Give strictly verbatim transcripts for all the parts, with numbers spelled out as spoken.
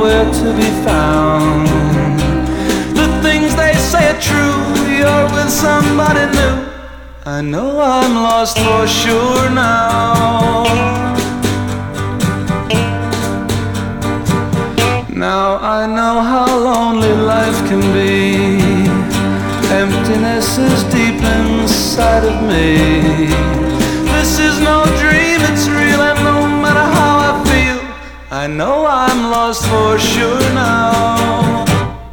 nowhere to be found. The things they say are true, you're with somebody new. I know I'm lost for sure now. Now I know how lonely life can be. Emptiness is deep inside of me. This is no dream, it's real, and no matter how I feel, I know I'm lost for sure now.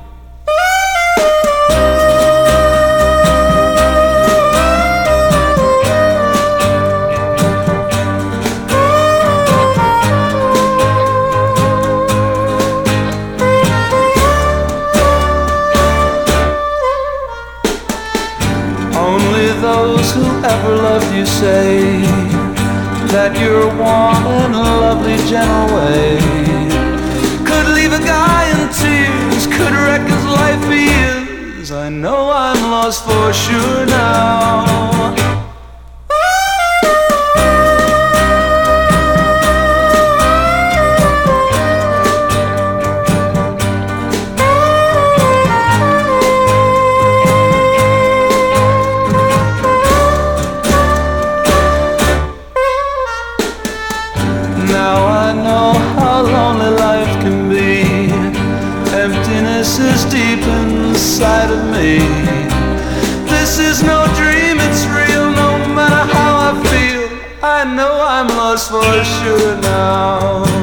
Only those who ever loved you say that your warm and lovely gentle way could leave a guy in tears, could wreck his life for years. I know I'm lost for sure now. Now I know how lonely life can be. Emptiness is deep inside of me. This is no dream, it's real, no matter how I feel. I know I'm lost for sure now.